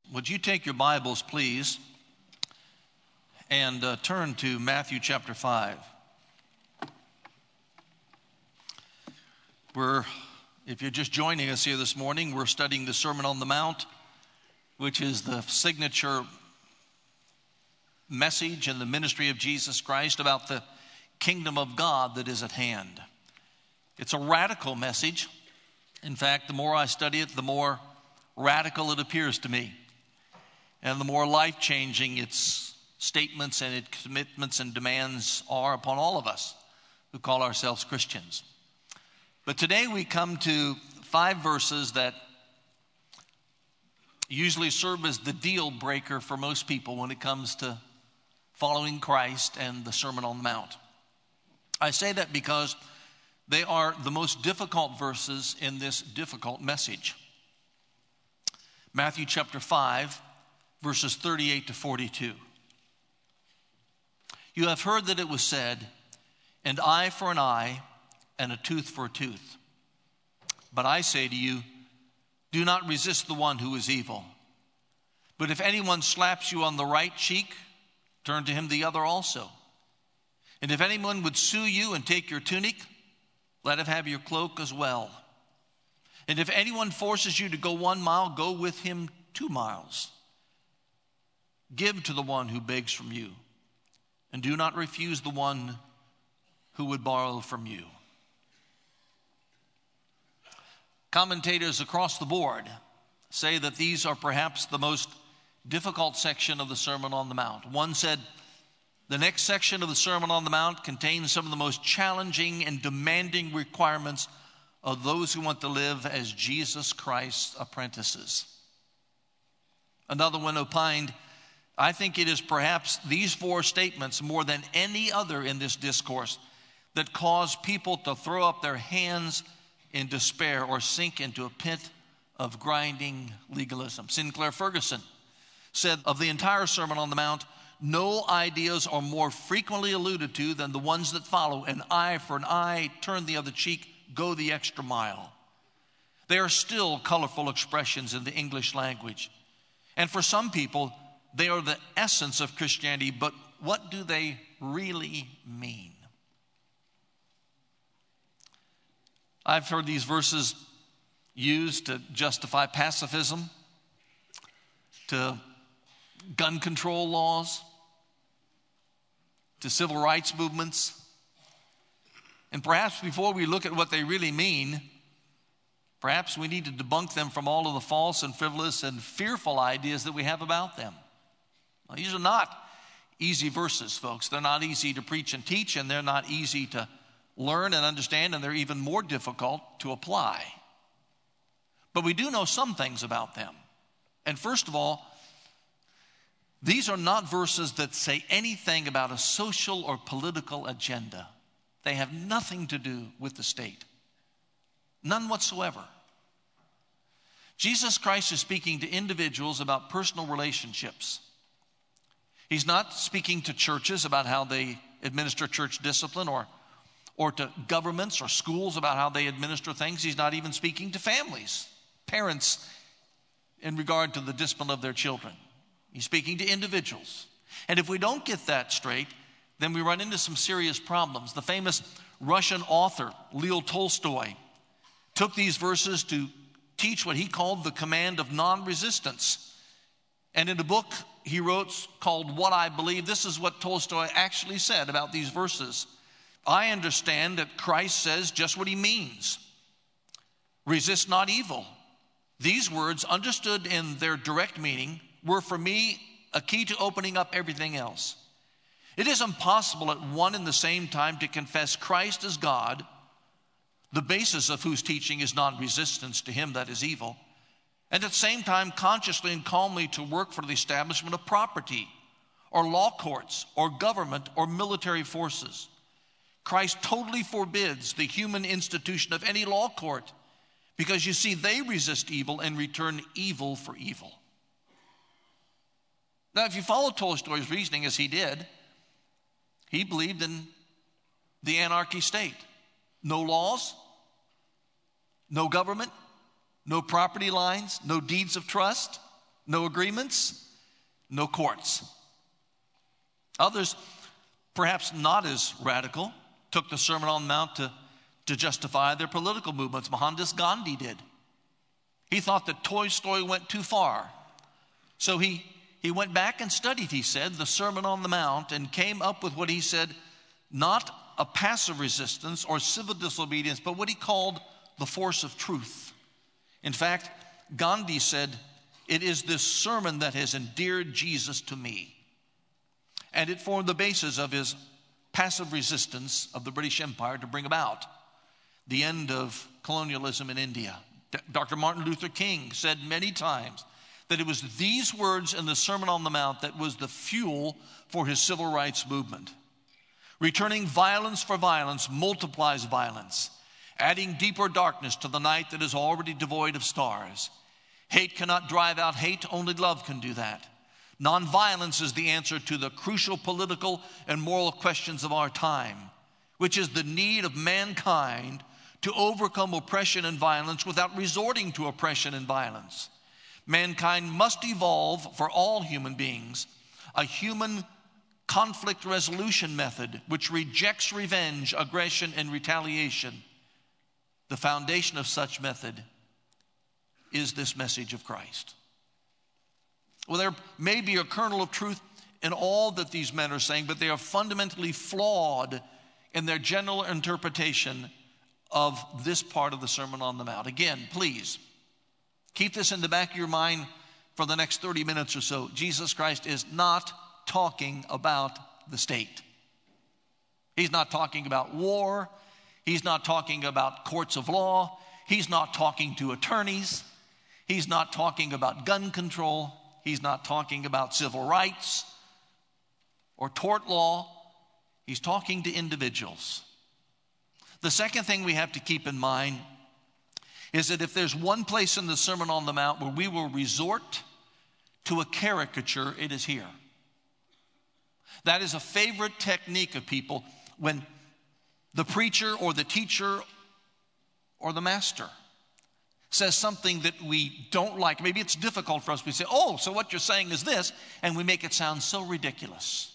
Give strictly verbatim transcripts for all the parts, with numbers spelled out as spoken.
Would you take your Bibles, please, and uh, turn to Matthew chapter five. We're, if you're just joining us here this morning, we're studying the Sermon on the Mount, which is the signature message in the ministry of Jesus Christ about the kingdom of God that is at hand. It's a radical message. In fact, the more I study it, the more radical it appears to me. And the more life-changing its statements and its commitments and demands are upon all of us who call ourselves Christians. But today we come to five verses that usually serve as the deal breaker for most people when it comes to following Christ and the Sermon on the Mount. I say that because they are the most difficult verses in this difficult message. Matthew chapter five, verses thirty-eight to forty-two. You have heard that it was said, an eye for an eye and a tooth for a tooth. But I say to you, do not resist the one who is evil. But if anyone slaps you on the right cheek, turn to him the other also. And if anyone would sue you and take your tunic, let him have your cloak as well. And if anyone forces you to go one mile, go with him two miles. Give to the one who begs from you, and do not refuse the one who would borrow from you. Commentators across the board say that these are perhaps the most difficult section of the Sermon on the Mount. One said, the next section of the Sermon on the Mount contains some of the most challenging and demanding requirements of those who want to live as Jesus Christ's apprentices. Another one opined, I think it is perhaps these four statements more than any other in this discourse that cause people to throw up their hands in despair or sink into a pit of grinding legalism. Sinclair Ferguson said of the entire Sermon on the Mount, no ideas are more frequently alluded to than the ones that follow: an eye for an eye, turn the other cheek, go the extra mile. They are still colorful expressions in the English language. And for some people, they are the essence of Christianity, but what do they really mean? I've heard these verses used to justify pacifism, to gun control laws, to civil rights movements. And perhaps before we look at what they really mean, perhaps we need to debunk them from all of the false and frivolous and fearful ideas that we have about them. Now, these are not easy verses, folks. They're not easy to preach and teach, and they're not easy to learn and understand, and they're even more difficult to apply. But we do know some things about them. And first of all, these are not verses that say anything about a social or political agenda. They have nothing to do with the state. None whatsoever. Jesus Christ is speaking to individuals about personal relationships. He's not speaking to churches about how they administer church discipline, or, or to governments or schools about how they administer things. He's not even speaking to families, parents, in regard to the discipline of their children. He's speaking to individuals. And if we don't get that straight, then we run into some serious problems. The famous Russian author, Leo Tolstoy, took these verses to teach what he called the command of non-resistance. And in a book he wrote called What I Believe, this is what Tolstoy actually said about these verses. I understand that Christ says just what he means. Resist not evil. These words, understood in their direct meaning, were for me a key to opening up everything else. It is impossible at one and the same time to confess Christ as God, the basis of whose teaching is non-resistance to him that is evil, and at the same time consciously and calmly to work for the establishment of property, or law courts, or government, or military forces. Christ totally forbids the human institution of any law court, because you see, they resist evil and return evil for evil. Now, if you follow Tolstoy's reasoning as he did, he believed in the anarchy state. No laws, no government, no property lines, no deeds of trust, No agreements, no courts. Others, perhaps not as radical, took the Sermon on the Mount to, to justify their political movements. Mohandas Gandhi did. He thought that Tolstoy went too far. So he, he went back and studied, he said, the Sermon on the Mount and came up with what he said, not a passive resistance or civil disobedience, but what he called the force of truth. In fact, Gandhi said, "It is this sermon that has endeared Jesus to me." And it formed the basis of his passive resistance of the British Empire to bring about the end of colonialism in India. Doctor Martin Luther King said many times that it was these words in the Sermon on the Mount that was the fuel for his civil rights movement. Returning violence for violence multiplies violence, adding deeper darkness to the night that is already devoid of stars. Hate cannot drive out hate, only love can do that. Nonviolence is the answer to the crucial political and moral questions of our time, which is the need of mankind to overcome oppression and violence without resorting to oppression and violence. Mankind must evolve for all human beings a human conflict resolution method which rejects revenge, aggression, and retaliation. The foundation of such method is this message of Christ. Well, there may be a kernel of truth in all that these men are saying, but they are fundamentally flawed in their general interpretation of this part of the Sermon on the Mount. Again, please, keep this in the back of your mind for the next thirty minutes or so. Jesus Christ is not talking about the state. He's not talking about war. He's not talking about courts of law. He's not talking to attorneys. He's not talking about gun control. He's not talking about civil rights or tort law. He's talking to individuals. The second thing we have to keep in mind is that if there's one place in the Sermon on the Mount where we will resort to a caricature, it is here. That is a favorite technique of people when the preacher or the teacher or the master says something that we don't like. Maybe it's difficult for us. We say, "Oh, so what you're saying is this," and we make it sound so ridiculous.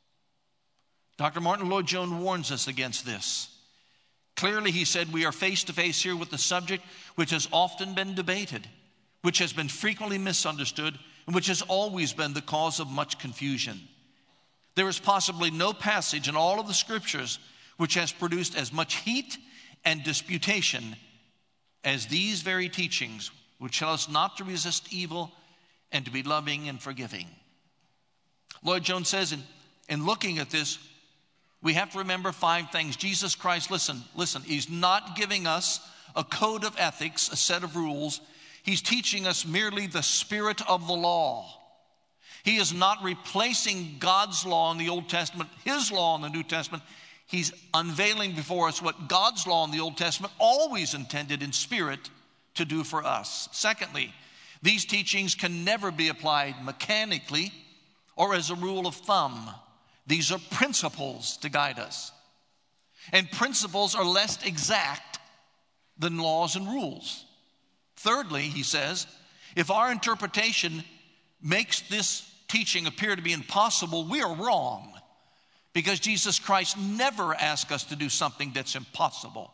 Doctor Martin Lloyd-Jones warns us against this. Clearly, he said, we are face to face here with a subject which has often been debated, which has been frequently misunderstood, and which has always been the cause of much confusion. There is possibly no passage in all of the scriptures which has produced as much heat and disputation as these very teachings, which tell us not to resist evil and to be loving and forgiving. Lloyd-Jones says, in, in looking at this, we have to remember five things. Jesus Christ, listen, listen, he's not giving us a code of ethics, a set of rules. He's teaching us merely the spirit of the law. He is not replacing God's law in the Old Testament, his law in the New Testament. He's unveiling before us what God's law in the Old Testament always intended in spirit to do for us. Secondly, these teachings can never be applied mechanically or as a rule of thumb. These are principles to guide us. And principles are less exact than laws and rules. Thirdly, he says, if our interpretation makes this teaching appear to be impossible, we are wrong. Because Jesus Christ never asked us to do something that's impossible.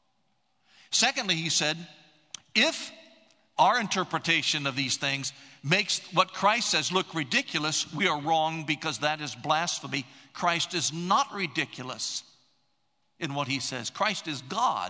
Secondly, he said, if our interpretation of these things makes what Christ says look ridiculous, we are wrong because that is blasphemy. Christ is not ridiculous in what he says. Christ is God,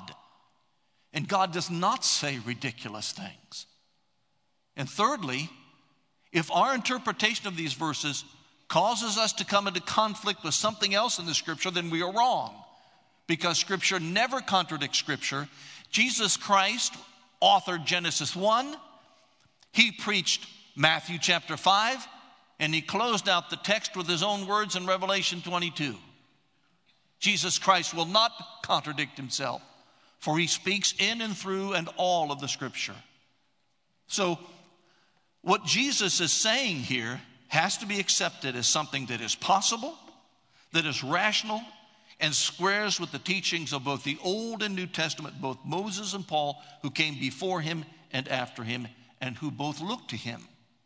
and God does not say ridiculous things. And thirdly, if our interpretation of these verses causes us to come into conflict with something else in the Scripture, then we are wrong, because Scripture never contradicts Scripture. Jesus Christ authored Genesis one. He preached Matthew chapter five, and he closed out the text with his own words in Revelation twenty-two. Jesus Christ will not contradict himself, for he speaks in and through and all of the Scripture. So what Jesus is saying here has to be accepted as something that is possible, that is rational, and squares with the teachings of both the Old and New Testament, both Moses and Paul, who came before him and after him, and who both looked to him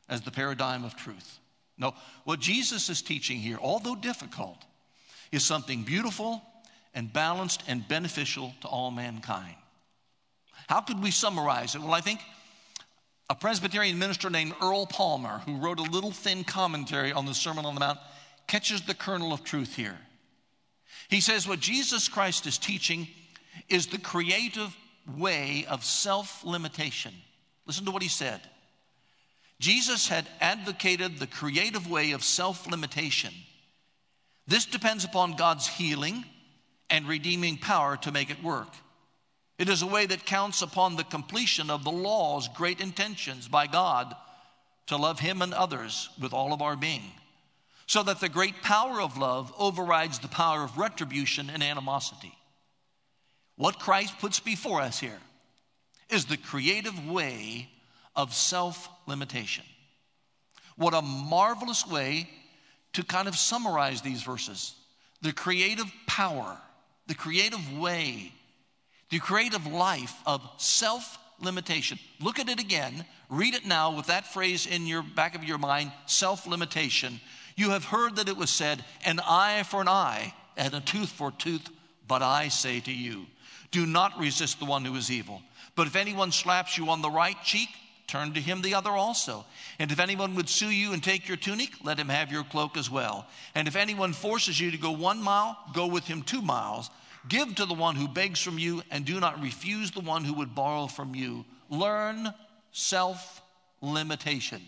as the paradigm of truth. No, what Jesus is teaching here, although difficult, is something beautiful and balanced and beneficial to all mankind. How could we summarize it? Well, I think a Presbyterian minister named Earl Palmer, who wrote a little thin commentary on the Sermon on the Mount, catches the kernel of truth here. He says what Jesus Christ is teaching is the creative way of self-limitation. Listen to what he said. Jesus had advocated the creative way of self-limitation. This depends upon God's healing and redeeming power to make it work. It is a way that counts upon the completion of the law's great intentions by God to love him and others with all of our being, so that the great power of love overrides the power of retribution and animosity. What Christ puts before us here is the creative way of self-limitation. What a marvelous way to kind of summarize these verses. The creative power, the creative way, the creative life of self-limitation. Look at it again. Read it now with that phrase in your back of your mind, self-limitation. You have heard that it was said, an eye for an eye and a tooth for a tooth, but I say to you, do not resist the one who is evil. But if anyone slaps you on the right cheek, turn to him the other also. And if anyone would sue you and take your tunic, let him have your cloak as well. And if anyone forces you to go one mile, go with him two miles. Give to the one who begs from you, and do not refuse the one who would borrow from you. Learn self-limitation.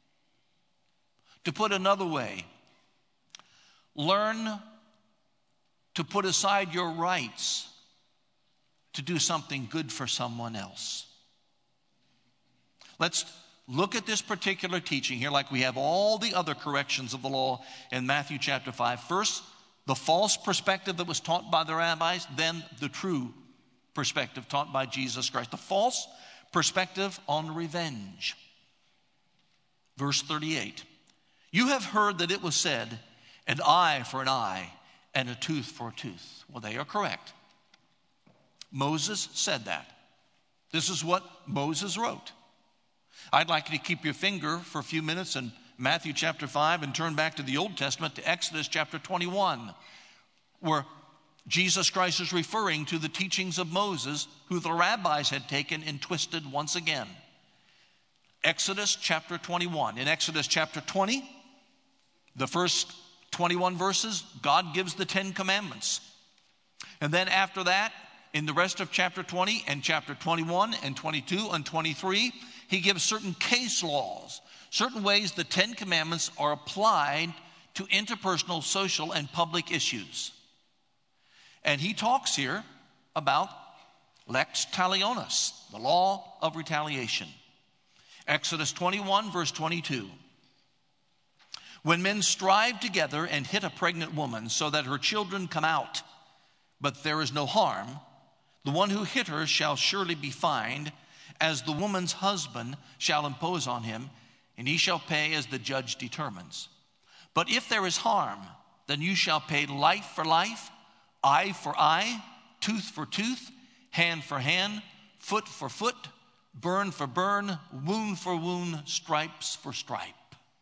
To put another way, learn to put aside your rights to do something good for someone else. Let's look at this particular teaching here like we have all the other corrections of the law in Matthew chapter five. First, the false perspective that was taught by the rabbis, then the true perspective taught by Jesus Christ. The false perspective on revenge. Verse thirty-eight. You have heard that it was said, an eye for an eye and a tooth for a tooth. Well, they are correct. Moses said that. This is what Moses wrote. I'd like you to keep your finger for a few minutes in Matthew chapter five and turn back to the Old Testament to Exodus chapter twenty-one, where Jesus Christ is referring to the teachings of Moses, who the rabbis had taken and twisted once again. Exodus chapter twenty-one. In Exodus chapter twenty, the first twenty-one verses, God gives the Ten Commandments. And then after that, in the rest of chapter twenty and chapter twenty-one and twenty-two and twenty-three, he gives certain case laws, certain ways the Ten Commandments are applied to interpersonal, social, and public issues. And he talks here about lex talionis, the law of retaliation. Exodus twenty-one, verse twenty-two. When men strive together and hit a pregnant woman so that her children come out, but there is no harm, the one who hit her shall surely be fined, as the woman's husband shall impose on him, and he shall pay as the judge determines. But if there is harm, then you shall pay life for life, eye for eye, tooth for tooth, hand for hand, foot for foot, burn for burn, wound for wound, stripes for stripe.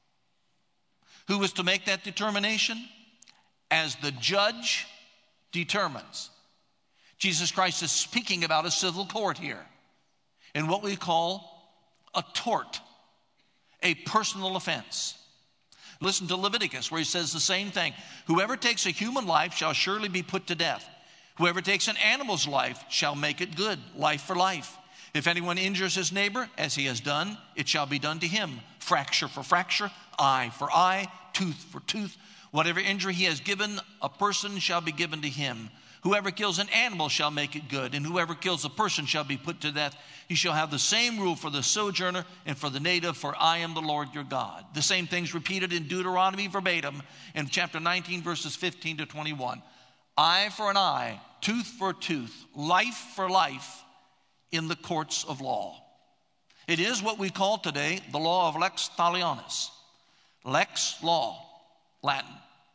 Who is to make that determination? As the judge determines. Jesus Christ is speaking about a civil court here, in what we call a tort, a personal offense. Listen to Leviticus, where he says the same thing. Whoever takes a human life shall surely be put to death. Whoever takes an animal's life shall make it good, life for life. If anyone injures his neighbor, as he has done, it shall be done to him. Fracture for fracture, eye for eye, tooth for tooth. Whatever injury he has given a person shall be given to him. Whoever kills an animal shall make it good, and whoever kills a person shall be put to death. He shall have the same rule for the sojourner and for the native, for I am the Lord your God. The same things repeated in Deuteronomy verbatim in chapter nineteen, verses fifteen to twenty-one. Eye for an eye, tooth for a tooth, life for life in the courts of law. It is what we call today the law of lex talionis. Lex, law, Latin.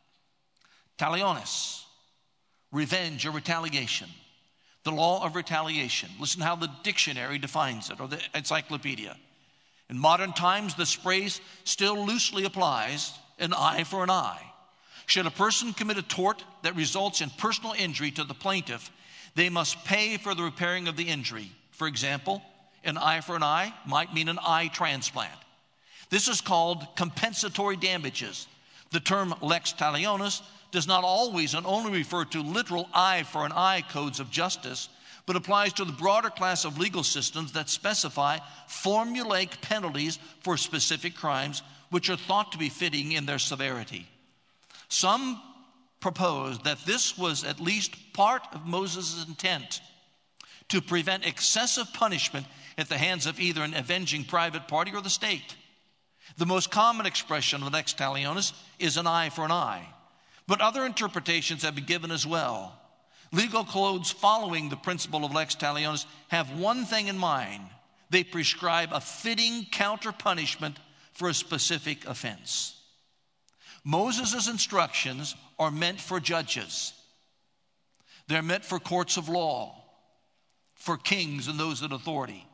Talionis, revenge or retaliation. The law of retaliation. Listen how the dictionary defines it, or the encyclopedia. In modern times, this phrase still loosely applies, an eye for an eye. Should a person commit a tort that results in personal injury to the plaintiff, they must pay for the repairing of the injury. For example, an eye for an eye might mean an eye transplant. This is called compensatory damages. The term lex talionis does not always and only refer to literal eye for an eye codes of justice, but applies to the broader class of legal systems that specify formulaic penalties for specific crimes which are thought to be fitting in their severity. Some propose that this was at least part of Moses' intent to prevent excessive punishment at the hands of either an avenging private party or the state. The most common expression of lex talionis is an eye for an eye, but other interpretations have been given as well. Legal codes following the principle of lex talionis have one thing in mind. They prescribe a fitting counter punishment for a specific offense. Moses' instructions are meant for judges. They're meant for courts of law, for kings and those in authority.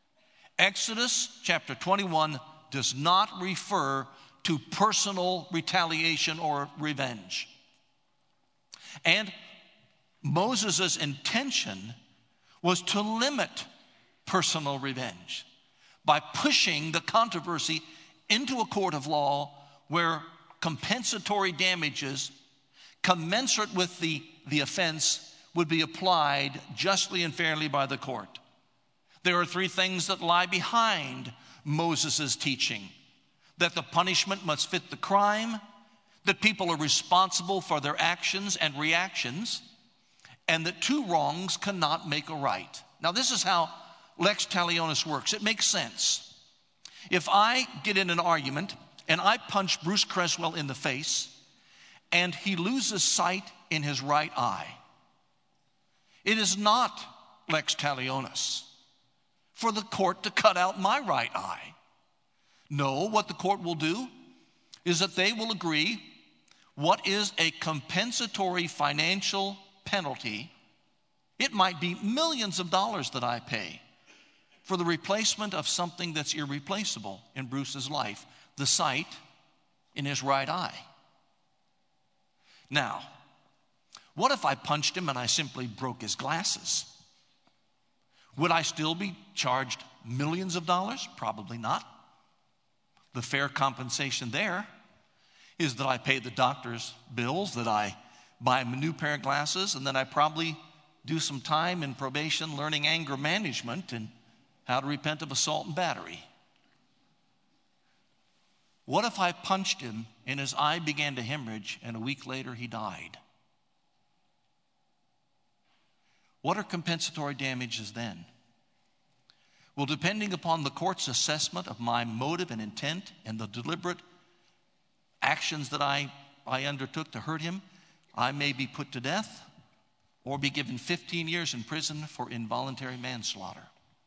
Exodus chapter twenty-one does not refer to personal retaliation or revenge. And Moses' intention was to limit personal revenge by pushing the controversy into a court of law where compensatory damages commensurate with the, the offense would be applied justly and fairly by the court. There are three things that lie behind Moses' teaching: that the punishment must fit the crime, that people are responsible for their actions and reactions, and that two wrongs cannot make a right. Now, this is how lex talionis works. It makes sense. If I get in an argument and I punch Bruce Creswell in the face and he loses sight in his right eye, it is not lex talionis for the court to cut out my right eye. No, what the court will do is that they will agree what is a compensatory financial penalty. It might be millions of dollars that I pay for the replacement of something that's irreplaceable in Bruce's life, the sight in his right eye. Now, what if I punched him and I simply broke his glasses? Would I still be charged millions of dollars? Probably not. The fair compensation there is that I pay the doctor's bills, that I buy him a new pair of glasses, and then I probably do some time in probation learning anger management and how to repent of assault and battery. What if I punched him and his eye began to hemorrhage and a week later he died? What are compensatory damages then? Well, depending upon the court's assessment of my motive and intent and the deliberate actions that I, I undertook to hurt him, I may be put to death or be given fifteen years in prison for involuntary manslaughter.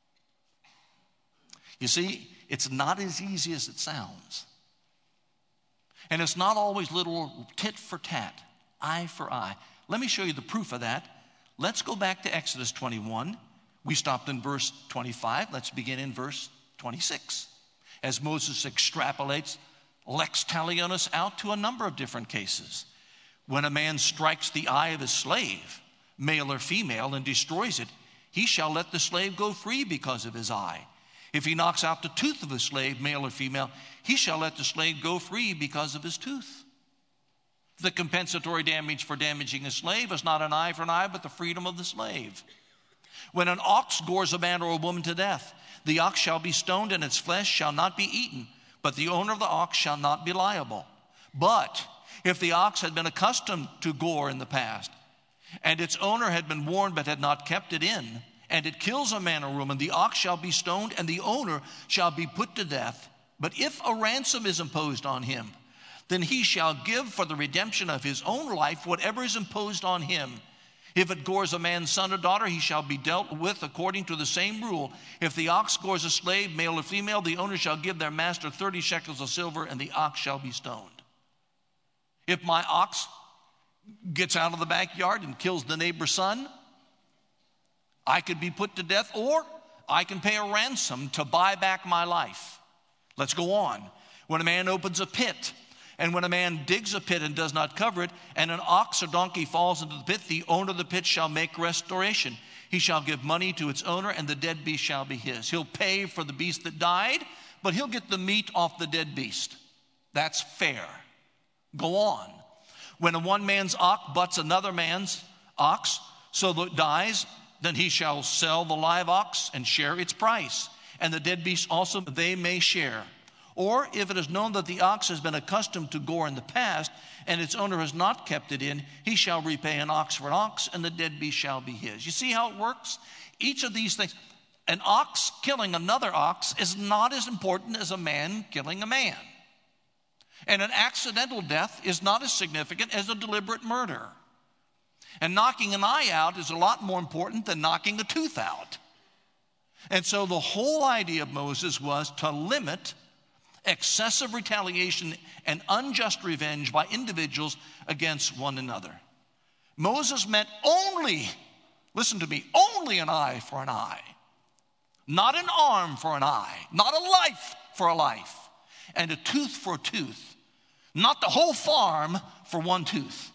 You see, it's not as easy as it sounds. And it's not always little tit for tat, eye for eye. Let me show you the proof of that. Let's go back to Exodus twenty-one. We stopped in verse twenty-five. Let's begin in verse twenty-six. As Moses extrapolates lex talionis out to a number of different cases. When a man strikes the eye of his slave, male or female, and destroys it, he shall let the slave go free because of his eye. If he knocks out the tooth of a slave, male or female, he shall let the slave go free because of his tooth. The compensatory damage for damaging a slave is not an eye for an eye, but the freedom of the slave. When an ox gores a man or a woman to death, the ox shall be stoned and its flesh shall not be eaten, but the owner of the ox shall not be liable. But if the ox had been accustomed to gore in the past, and its owner had been warned but had not kept it in, and it kills a man or woman, the ox shall be stoned and the owner shall be put to death. But if a ransom is imposed on him, then he shall give for the redemption of his own life whatever is imposed on him. If it gores a man's son or daughter, he shall be dealt with according to the same rule. If the ox gores a slave, male or female, the owner shall give their master thirty shekels of silver, and the ox shall be stoned. If my ox gets out of the backyard and kills the neighbor's son, I could be put to death, or I can pay a ransom to buy back my life. Let's go on. When a man opens a pit, and when a man digs a pit and does not cover it, and an ox or donkey falls into the pit, the owner of the pit shall make restoration. He shall give money to its owner, and the dead beast shall be his. He'll pay for the beast that died, but he'll get the meat off the dead beast. That's fair. Go on. When a one man's ox butts another man's ox, so that it dies, then he shall sell the live ox and share its price. And the dead beast also they may share. Or if it is known that the ox has been accustomed to gore in the past, and its owner has not kept it in, he shall repay an ox for an ox, and the dead beast shall be his. You see how it works? Each of these things, an ox killing another ox is not as important as a man killing a man. And an accidental death is not as significant as a deliberate murder. And knocking an eye out is a lot more important than knocking a tooth out. And so the whole idea of Moses was to limit excessive retaliation and unjust revenge by individuals against one another. Moses meant only, listen to me, only an eye for an eye. Not an arm for an eye. Not a life for a life. And a tooth for a tooth. Not the whole farm for one tooth.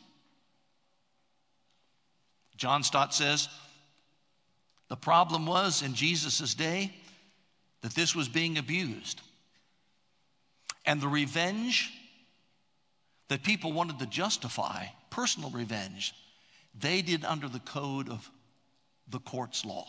John Stott says, the problem was in Jesus' day that this was being abused. And the revenge that people wanted to justify, personal revenge, they did under the code of the court's law.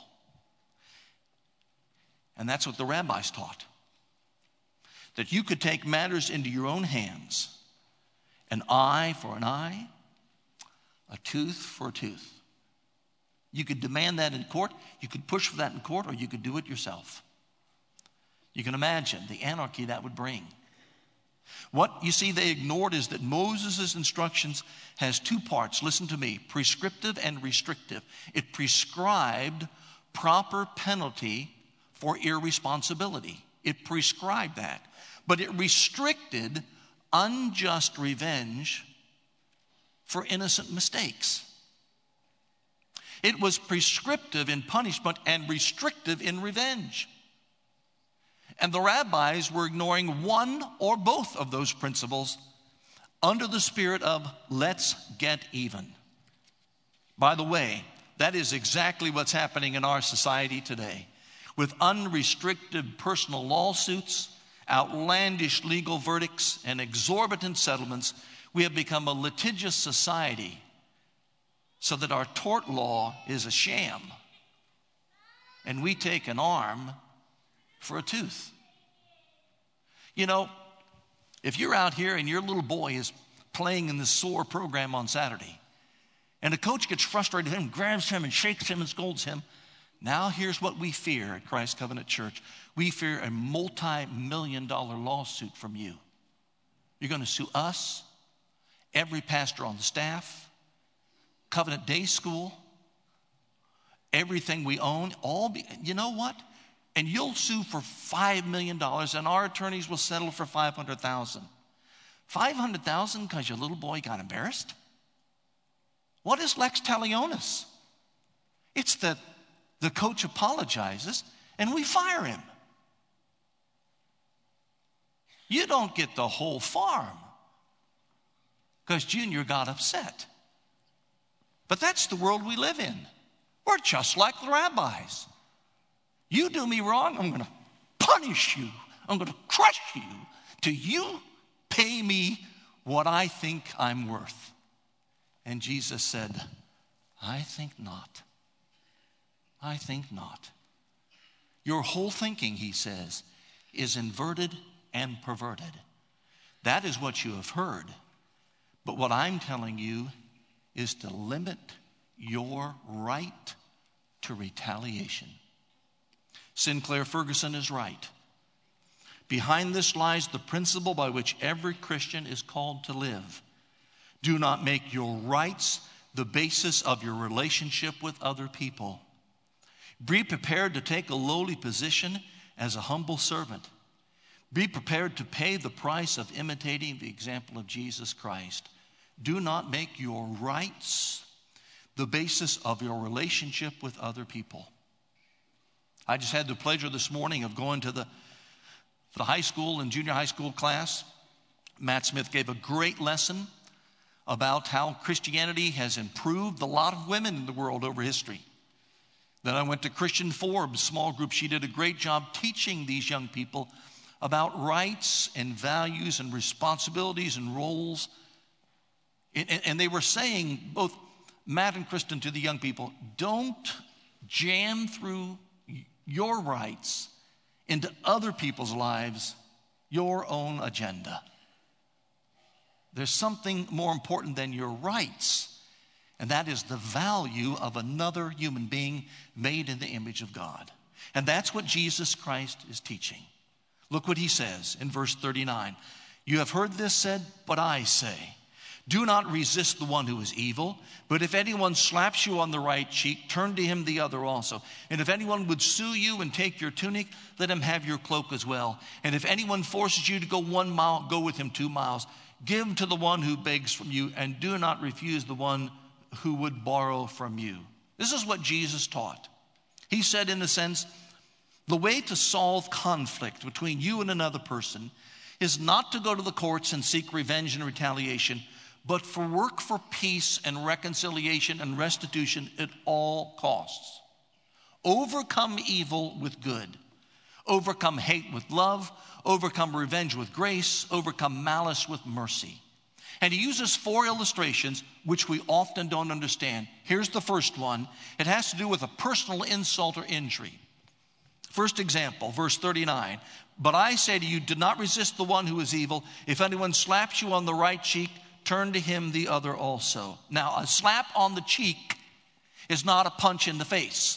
And that's what the rabbis taught. That you could take matters into your own hands. An eye for an eye, a tooth for a tooth. You could demand that in court, you could push for that in court, or you could do it yourself. You can imagine the anarchy that would bring. What you see they ignored is that Moses' instructions has two parts. Listen to me, prescriptive and restrictive. It prescribed proper penalty for irresponsibility. It prescribed that. But it restricted unjust revenge for innocent mistakes. It was prescriptive in punishment and restrictive in revenge. And the rabbis were ignoring one or both of those principles under the spirit of let's get even. By the way, that is exactly what's happening in our society today. With unrestricted personal lawsuits, outlandish legal verdicts, and exorbitant settlements, we have become a litigious society so that our tort law is a sham. And we take an arm for a tooth. You know, if you're out here and your little boy is playing in this S O A R program on Saturday, and the coach gets frustrated with him, grabs him and shakes him and scolds him, now here's what we fear at Christ Covenant Church. We fear a multi-million dollar lawsuit from you. You're going to sue us, every pastor on the staff, Covenant Day School, everything we own, all be, you know what? And you'll sue for five million dollars, and our attorneys will settle for five hundred thousand dollars. five hundred thousand dollars because your little boy got embarrassed? What is lex talionis? It's that the coach apologizes and we fire him. You don't get the whole farm because Junior got upset. But that's the world we live in. We're just like the rabbis. You do me wrong, I'm going to punish you. I'm going to crush you till you pay me what I think I'm worth. And Jesus said, I think not. I think not. Your whole thinking, he says, is inverted and perverted. That is what you have heard. But what I'm telling you is to limit your right to retaliation. Sinclair Ferguson is right. Behind this lies the principle by which every Christian is called to live. Do not make your rights the basis of your relationship with other people. Be prepared to take a lowly position as a humble servant. Be prepared to pay the price of imitating the example of Jesus Christ. Do not make your rights the basis of your relationship with other people. I just had the pleasure this morning of going to the For the high school and junior high school class, Matt Smith gave a great lesson about how Christianity has improved the lot of women in the world over history. Then I went to Christian Forbes' small group. She did a great job teaching these young people about rights and values and responsibilities and roles. And, and they were saying, both Matt and Kristen, to the young people, don't jam through your rights into other people's lives, your own agenda. There's something more important than your rights, and that is the value of another human being made in the image of God. And that's what Jesus Christ is teaching. Look what he says in verse thirty-nine. You have heard this said, but I say, do not resist the one who is evil, but if anyone slaps you on the right cheek, turn to him the other also. And if anyone would sue you and take your tunic, let him have your cloak as well. And if anyone forces you to go one mile, go with him two miles. Give to the one who begs from you, and do not refuse the one who would borrow from you. This is what Jesus taught. He said, in a sense, the way to solve conflict between you and another person is not to go to the courts and seek revenge and retaliation, but for work for peace and reconciliation and restitution at all costs. Overcome evil with good. Overcome hate with love. Overcome revenge with grace. Overcome malice with mercy. And he uses four illustrations which we often don't understand. Here's the first one. It has to do with a personal insult or injury. First example, verse thirty-nine. But I say to you, do not resist the one who is evil. If anyone slaps you on the right cheek, turn to him the other also. Now, a slap on the cheek is not a punch in the face.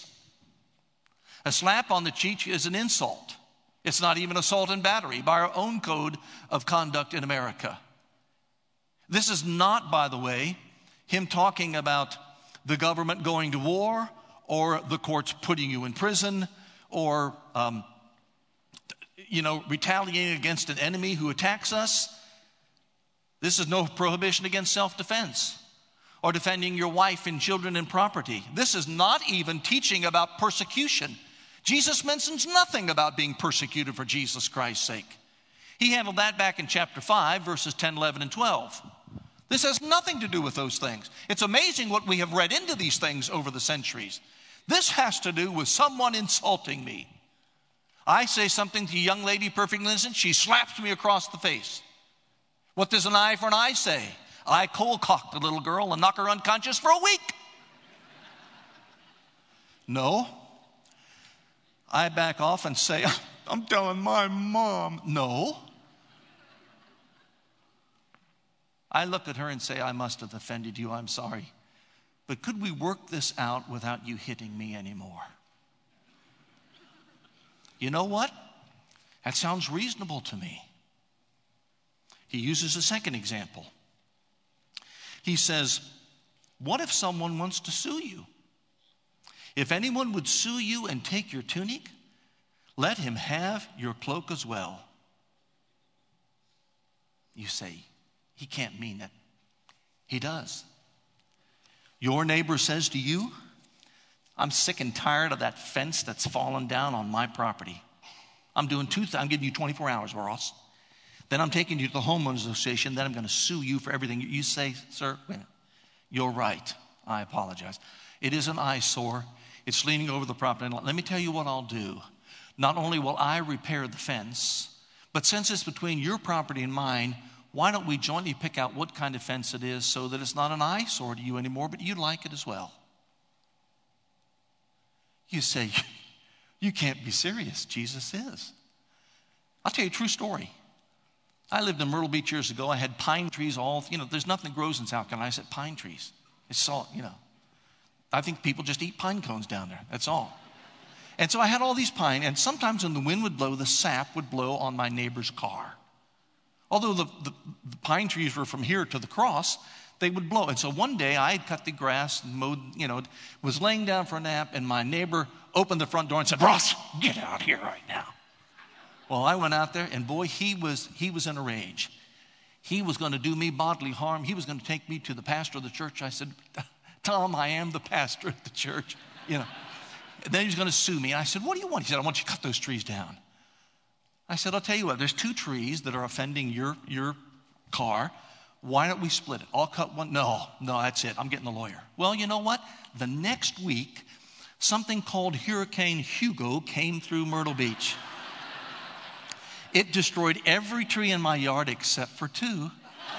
A slap on the cheek is an insult. It's not even assault and battery by our own code of conduct in America. This is not, by the way, him talking about the government going to war or the courts putting you in prison or, um, you know, retaliating against an enemy who attacks us. This is no prohibition against self-defense or defending your wife and children and property. This is not even teaching about persecution. Jesus mentions nothing about being persecuted for Jesus Christ's sake. He handled that back in chapter five, verses ten, eleven, and twelve. This has nothing to do with those things. It's amazing what we have read into these things over the centuries. This has to do with someone insulting me. I say something to a young lady, perfectly innocent. She slaps me across the face. What does an eye for an eye say? I cold-cocked the little girl and knock her unconscious for a week. No. I back off and say, I'm telling my mom. No. I look at her and say, I must have offended you. I'm sorry. But could we work this out without you hitting me anymore? You know what? That sounds reasonable to me. He uses a second example. He says, what if someone wants to sue you? If anyone would sue you and take your tunic, let him have your cloak as well. You say, he can't mean it. He does. Your neighbor says to you, I'm sick and tired of that fence that's fallen down on my property. I'm doing two things. I'm giving you twenty-four hours, Ross. Then I'm taking you to the homeowners association. Then I'm going to sue you for everything. You say, sir, wait a minute. You're right. I apologize. It is an eyesore. It's leaning over the property line. Let me tell you what I'll do. Not only will I repair the fence, but since it's between your property and mine, why don't we jointly pick out what kind of fence it is so that it's not an eyesore to you anymore, but you like it as well? You say, you can't be serious. Jesus is. I'll tell you a true story. I lived in Myrtle Beach years ago. I had pine trees all, you know, there's nothing that grows in South Carolina. I said pine trees. It's all, you know. I think people just eat pine cones down there. That's all. And so I had all these pine, and sometimes when the wind would blow, the sap would blow on my neighbor's car. Although the, the, the pine trees were from here to the cross, they would blow. And so one day I had cut the grass and mowed, you know, was laying down for a nap, and my neighbor opened the front door and said, Ross, get out here right now. Well, I went out there, and boy, he was he was in a rage. He was going to do me bodily harm. He was going to take me to the pastor of the church. I said, Tom, I am the pastor at the church. You know. And then he was going to sue me. I said, what do you want? He said, I want you to cut those trees down. I said, I'll tell you what, there's two trees that are offending your, your car. Why don't we split it? I'll cut one. No, no, that's it. I'm getting a lawyer. Well, you know what? The next week, something called Hurricane Hugo came through Myrtle Beach. It destroyed every tree in my yard except for two.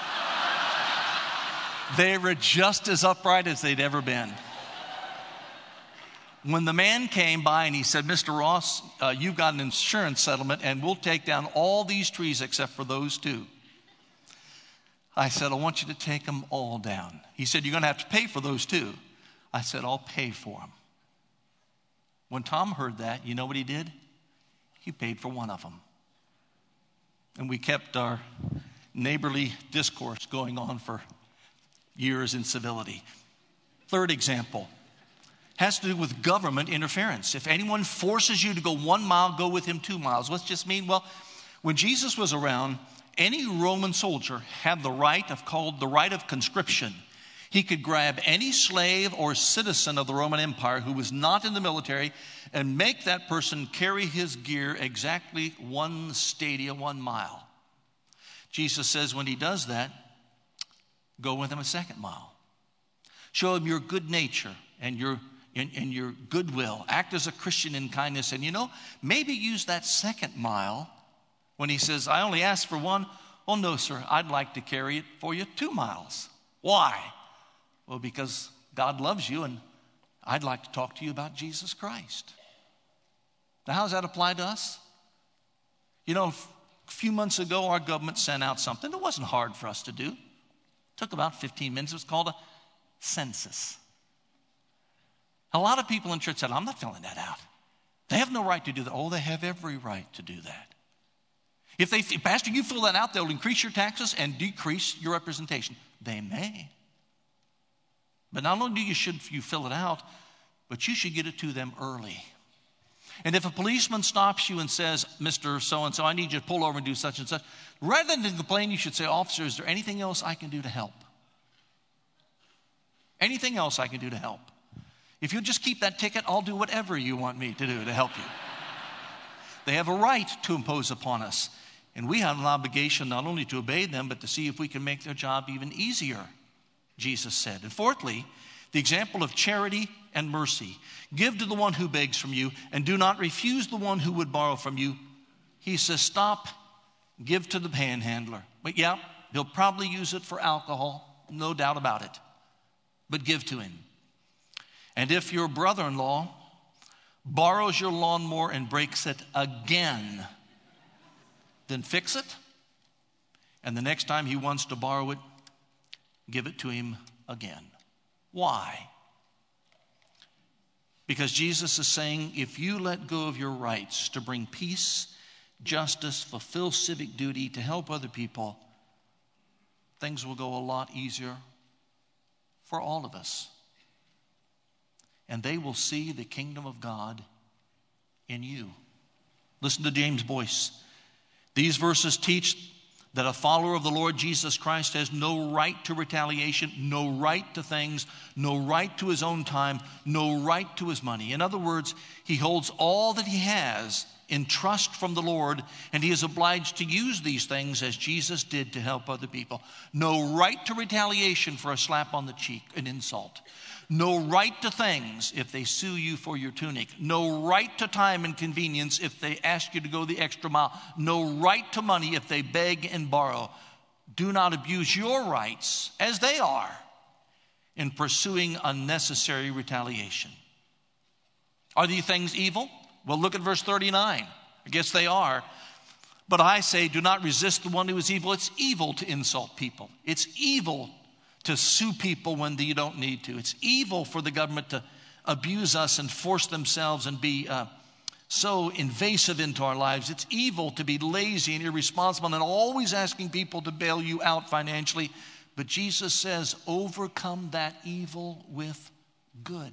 They were just as upright as they'd ever been. When the man came by and he said, Mister Ross, uh, you've got an insurance settlement and we'll take down all these trees except for those two. I said, I want you to take them all down. He said, you're going to have to pay for those two. I said, I'll pay for them. When Tom heard that, you know what he did? He paid for one of them. And we kept our neighborly discourse going on for years in civility. Third example has to do with government interference. If anyone forces you to go one mile, go with him two miles. What's this mean? Well, when Jesus was around, any Roman soldier had the right of called the right of conscription. He could grab any slave or citizen of the Roman Empire who was not in the military and make that person carry his gear exactly one stadia, one mile. Jesus says when he does that, go with him a second mile. Show him your good nature and your, and, and your goodwill. Act as a Christian in kindness. And you know, maybe use that second mile when he says, I only asked for one. Oh, no, sir, I'd like to carry it for you two miles. Why? Well, because God loves you and I'd like to talk to you about Jesus Christ. Now, how does that apply to us? You know, a few months ago, our government sent out something that wasn't hard for us to do. It took about fifteen minutes. It was called a census. A lot of people in church said, I'm not filling that out. They have no right to do that. Oh, they have every right to do that. If they, Pastor, you fill that out, they'll increase your taxes and decrease your representation. They may. But not only do you should you fill it out, but you should get it to them early. And if a policeman stops you and says, Mister So-and-so, I need you to pull over and do such and such, rather than complain, you should say, officer, is there anything else I can do to help? Anything else I can do to help? If you'll just keep that ticket, I'll do whatever you want me to do to help you. They have a right to impose upon us. And we have an obligation not only to obey them, but to see if we can make their job even easier, Jesus said. And fourthly, the example of charity and mercy. Give to the one who begs from you, and do not refuse the one who would borrow from you. He says, stop, give to the panhandler. But yeah, he'll probably use it for alcohol, no doubt about it. But give to him. And if your brother-in-law borrows your lawnmower and breaks it again, then fix it. And the next time he wants to borrow it, give it to him again. Why? Because Jesus is saying, if you let go of your rights to bring peace, justice, fulfill civic duty, to help other people, things will go a lot easier for all of us. And they will see the kingdom of God in you. Listen to James Boyce. These verses teach that a follower of the Lord Jesus Christ has no right to retaliation, no right to things, no right to his own time, no right to his money. In other words, he holds all that he has in trust from the Lord, and he is obliged to use these things as Jesus did to help other people. No right to retaliation for a slap on the cheek, an insult. No right to things if they sue you for your tunic. No right to time and convenience if they ask you to go the extra mile. No right to money if they beg and borrow. Do not abuse your rights as they are in pursuing unnecessary retaliation. Are these things evil? Well, look at verse thirty-nine. I guess they are. But I say, do not resist the one who is evil. It's evil to insult people. It's evil to sue people when you don't need to. It's evil for the government to abuse us and force themselves and be uh, so invasive into our lives. It's evil to be lazy and irresponsible and always asking people to bail you out financially. But Jesus says, overcome that evil with good.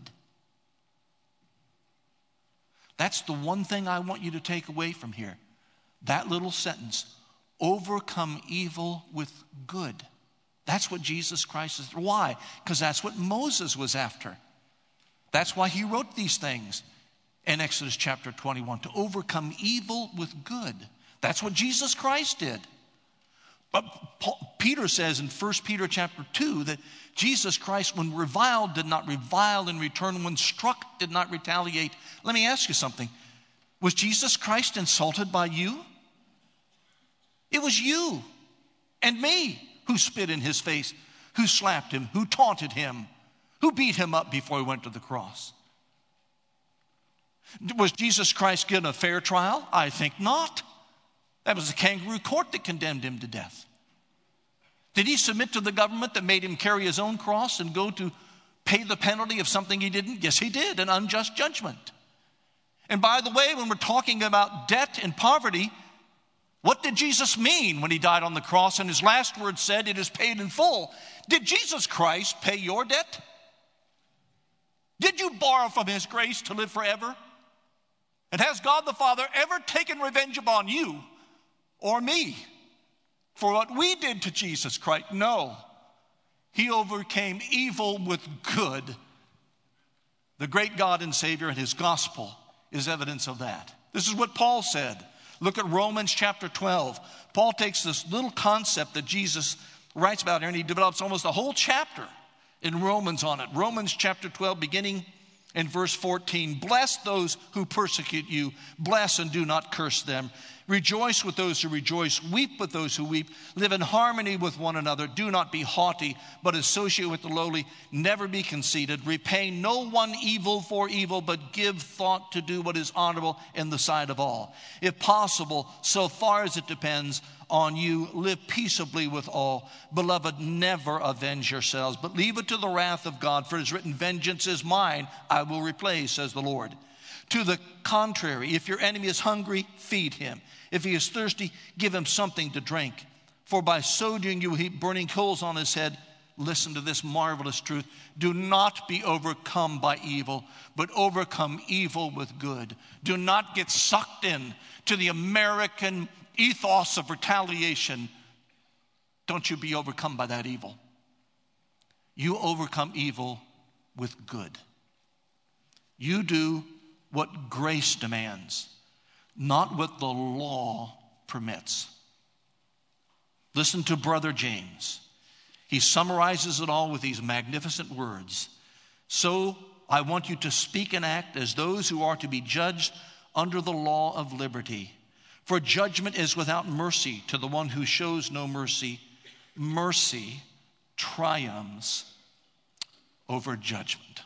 That's the one thing I want you to take away from here. That little sentence, overcome evil with good. That's what Jesus Christ is. Why? Because that's what Moses was after. That's why he wrote these things in Exodus chapter twenty-one, to overcome evil with good. That's what Jesus Christ did. But Paul, Peter says in First Peter chapter two that Jesus Christ, when reviled, did not revile in return. When struck, did not retaliate. Let me ask you something. Was Jesus Christ insulted by you? It was you and me who spit in his face, who slapped him, who taunted him, who beat him up before he went to the cross. Was Jesus Christ given a fair trial? I think not. That was the kangaroo court that condemned him to death. Did he submit to the government that made him carry his own cross and go to pay the penalty of something he didn't? Yes, he did, an unjust judgment. And by the way, when we're talking about debt and poverty, what did Jesus mean when he died on the cross and his last words said, "It is paid in full"? Did Jesus Christ pay your debt? Did you borrow from his grace to live forever? And has God the Father ever taken revenge upon you or me for what we did to Jesus Christ? No. He overcame evil with good. The great God and Savior and his gospel is evidence of that. This is what Paul said. Look at Romans chapter twelve. Paul takes this little concept that Jesus writes about here and he develops almost a whole chapter in Romans on it. Romans chapter twelve, beginning in verse fourteen. Bless those who persecute you. Bless and do not curse them. Rejoice with those who rejoice. Weep with those who weep. Live in harmony with one another. Do not be haughty, but associate with the lowly. Never be conceited. Repay no one evil for evil, but give thought to do what is honorable in the sight of all. If possible, so far as it depends on you, live peaceably with all. Beloved, never avenge yourselves, but leave it to the wrath of God. For it is written, "Vengeance is mine, I will repay," says the Lord. To the contrary, if your enemy is hungry, feed him. If he is thirsty, give him something to drink. For by so doing you will heap burning coals on his head. Listen to this marvelous truth. Do not be overcome by evil, but overcome evil with good. Do not get sucked in to the American ethos of retaliation. Don't you be overcome by that evil. You overcome evil with good. You do what grace demands, not what the law permits. Listen to Brother James. He summarizes it all with these magnificent words. So I want you to speak and act as those who are to be judged under the law of liberty. For judgment is without mercy to the one who shows no mercy. Mercy triumphs over judgment.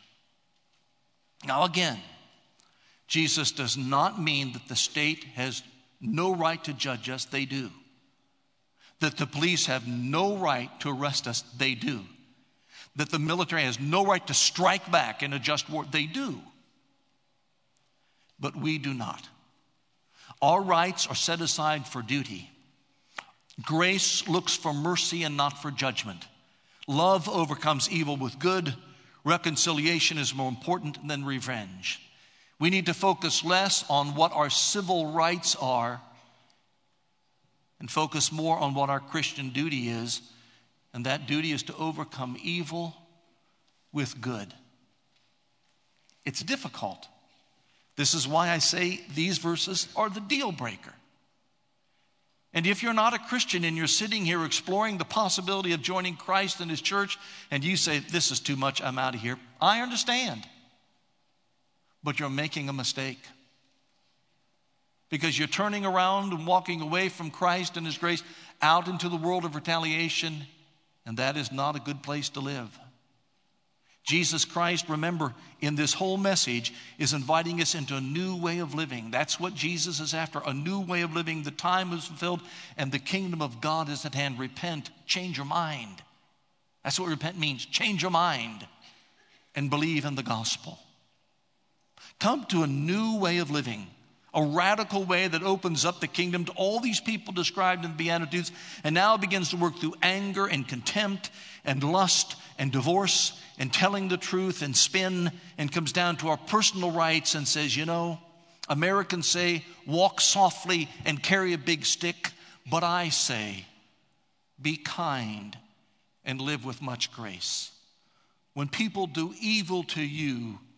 Now again, Jesus does not mean that the state has no right to judge us. They do. That the police have no right to arrest us. They do. That the military has no right to strike back in a just war. They do. But we do not. Our rights are set aside for duty. Grace looks for mercy and not for judgment. Love overcomes evil with good. Reconciliation is more important than revenge. We need to focus less on what our civil rights are and focus more on what our Christian duty is. And that duty is to overcome evil with good. It's difficult. This is why I say these verses are the deal breaker. And if you're not a Christian and you're sitting here exploring the possibility of joining Christ and his church, and you say, "This is too much, I'm out of here," I understand. But you're making a mistake. Because you're turning around and walking away from Christ and his grace out into the world of retaliation, and that is not a good place to live. Jesus Christ, remember, in this whole message is inviting us into a new way of living. That's what Jesus is after, a new way of living. The time is fulfilled and the kingdom of God is at hand. Repent, change your mind. That's what repent means. Change your mind and believe in the gospel. Come to a new way of living, a radical way that opens up the kingdom to all these people described in the Beatitudes, and now begins to work through anger and contempt and lust and divorce and telling the truth and spin, and comes down to our personal rights and says, you know, Americans say, walk softly and carry a big stick, but I say, be kind and live with much grace. When people do evil to you,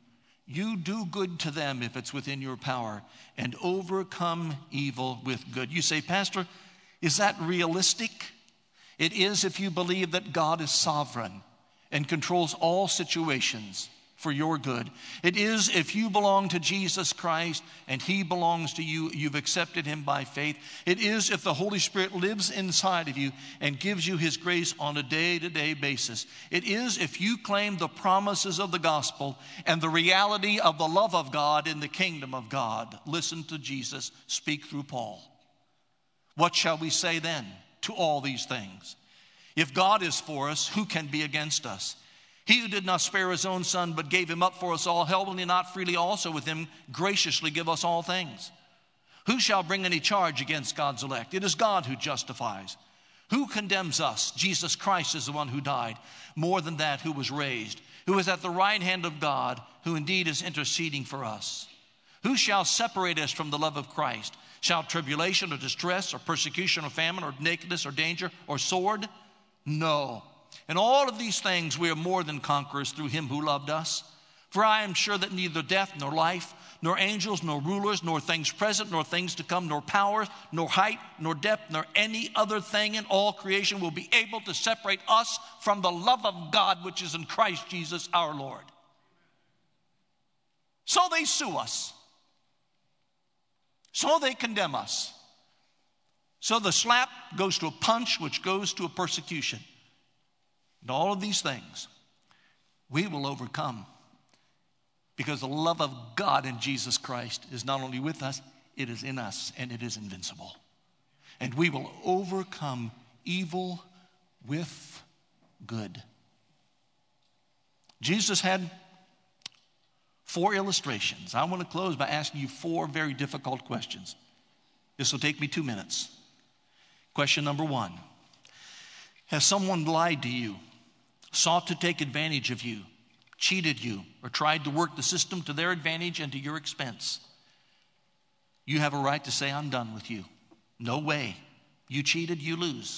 You do good to them if it's within your power, and overcome evil with good. You say, Pastor, is that realistic? It is if you believe that God is sovereign and controls all situations for your good. It is if you belong to Jesus Christ and he belongs to you, you've accepted him by faith. It is if the Holy Spirit lives inside of you and gives you his grace on a day-to-day basis. It is if you claim the promises of the gospel and the reality of the love of God in the kingdom of God. Listen to Jesus speak through Paul. What shall we say then to all these things? If God is for us, who can be against us? He who did not spare his own son, but gave him up for us all, how will he not freely also with him graciously give us all things? Who shall bring any charge against God's elect? It is God who justifies. Who condemns us? Jesus Christ is the one who died. More than that, who was raised, who is at the right hand of God, who indeed is interceding for us. Who shall separate us from the love of Christ? Shall tribulation or distress or persecution or famine or nakedness or danger or sword? No. In all of these things we are more than conquerors through him who loved us. For I am sure that neither death nor life, nor angels, nor rulers, nor things present, nor things to come, nor powers, nor height, nor depth, nor any other thing in all creation will be able to separate us from the love of God which is in Christ Jesus our Lord. So they sue us. So they condemn us. So the slap goes to a punch, which goes to a persecution. And all of these things, we will overcome because the love of God in Jesus Christ is not only with us, it is in us, and it is invincible. And we will overcome evil with good. Jesus had four illustrations. I want to close by asking you four very difficult questions. This will take me two minutes. Question number one. Has someone lied to you, sought to take advantage of you, cheated you, or tried to work the system to their advantage and to your expense? You have a right to say, I'm done with you. No way. You cheated, you lose.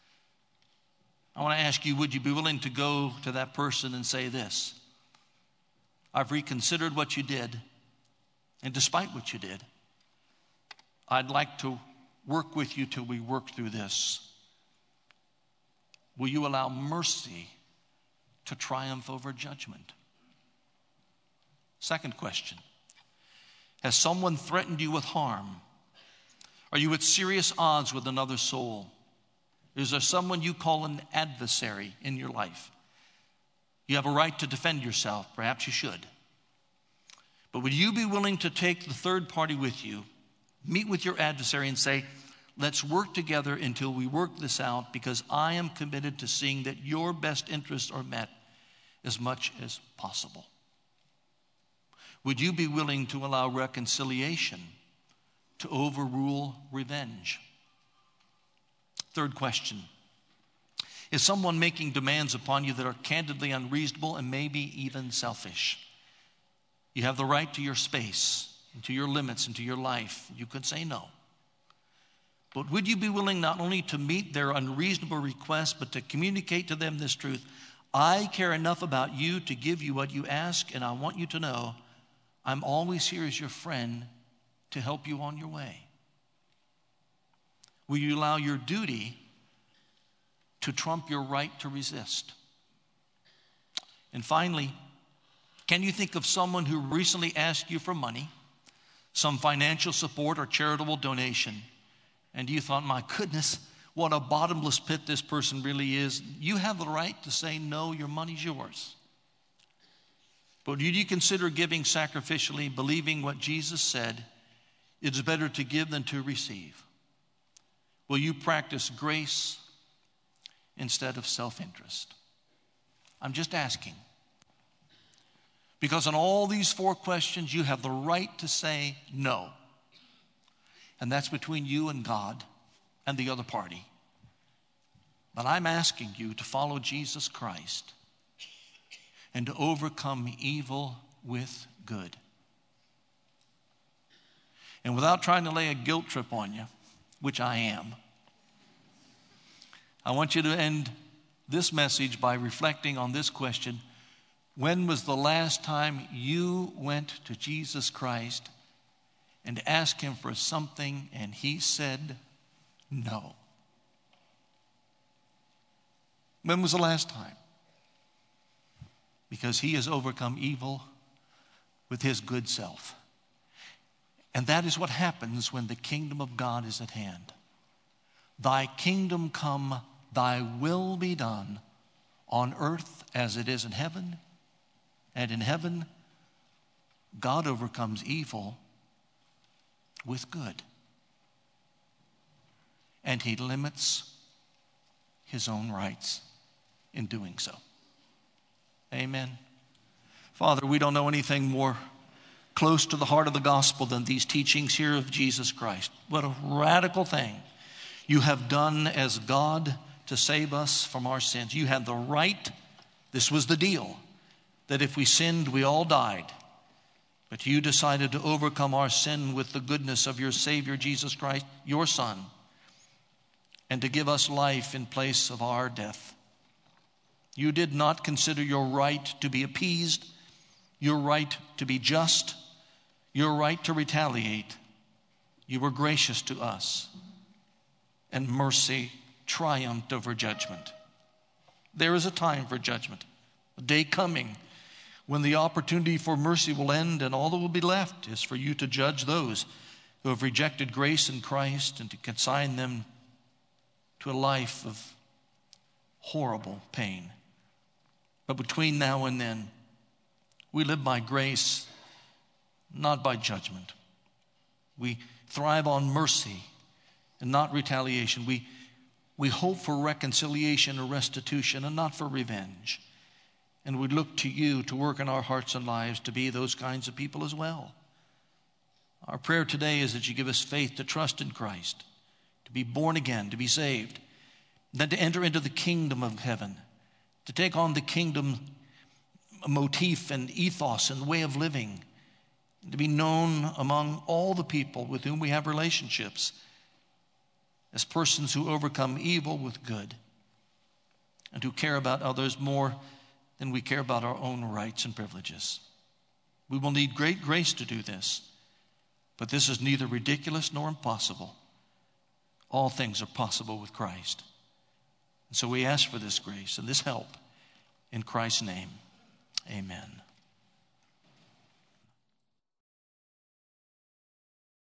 I want to ask you, would you be willing to go to that person and say this? I've reconsidered what you did, and despite what you did, I'd like to work with you till we work through this. Will you allow mercy to triumph over judgment? Second question. Has someone threatened you with harm? Are you at serious odds with another soul? Is there someone you call an adversary in your life? You have a right to defend yourself. Perhaps you should. But would you be willing to take the third party with you, meet with your adversary and say, let's work together until we work this out, because I am committed to seeing that your best interests are met as much as possible? Would you be willing to allow reconciliation to overrule revenge? Third question. Is someone making demands upon you that are candidly unreasonable and maybe even selfish? You have the right to your space and to your limits and to your life. You could say no. But would you be willing not only to meet their unreasonable requests, but to communicate to them this truth? I care enough about you to give you what you ask, and I want you to know I'm always here as your friend to help you on your way. Will you allow your duty to trump your right to resist? And finally, can you think of someone who recently asked you for money, some financial support or charitable donation, and you thought, my goodness, what a bottomless pit this person really is? You have the right to say, no, your money's yours. But would you consider giving sacrificially, believing what Jesus said, it is better to give than to receive? Will you practice grace instead of self-interest? I'm just asking. Because on all these four questions, you have the right to say no. And that's between you and God and the other party. But I'm asking you to follow Jesus Christ and to overcome evil with good. And without trying to lay a guilt trip on you, which I am, I want you to end this message by reflecting on this question. When was the last time you went to Jesus Christ and asked him for something and he said no? When was the last time? Because he has overcome evil with his good self. And that is what happens when the kingdom of God is at hand. Thy kingdom come, thy will be done on earth as it is in heaven. And in heaven, God overcomes evil with good. And he limits his own rights in doing so. Amen. Father, we don't know anything more close to the heart of the gospel than these teachings here of Jesus Christ. What a radical thing you have done as God to save us from our sins. You had the right, this was the deal, that if we sinned, we all died. But you decided to overcome our sin with the goodness of your Savior, Jesus Christ, your Son, and to give us life in place of our death. You did not consider your right to be appeased, your right to be just, your right to retaliate. You were gracious to us, and mercy triumphed over judgment. There is a time for judgment, a day coming when the opportunity for mercy will end, and all that will be left is for you to judge those who have rejected grace in Christ and to consign them to a life of horrible pain. But between now and then, we live by grace, not by judgment. We thrive on mercy and not retaliation. We, we hope for reconciliation and restitution and not for revenge. And we look to you to work in our hearts and lives to be those kinds of people as well. Our prayer today is that you give us faith to trust in Christ, to be born again, to be saved, then to enter into the kingdom of heaven, to take on the kingdom motif and ethos and way of living, to be known among all the people with whom we have relationships as persons who overcome evil with good and who care about others more than we care about our own rights and privileges. We will need great grace to do this, but this is neither ridiculous nor impossible. All things are possible with Christ. And so we ask for this grace and this help in Christ's name. Amen.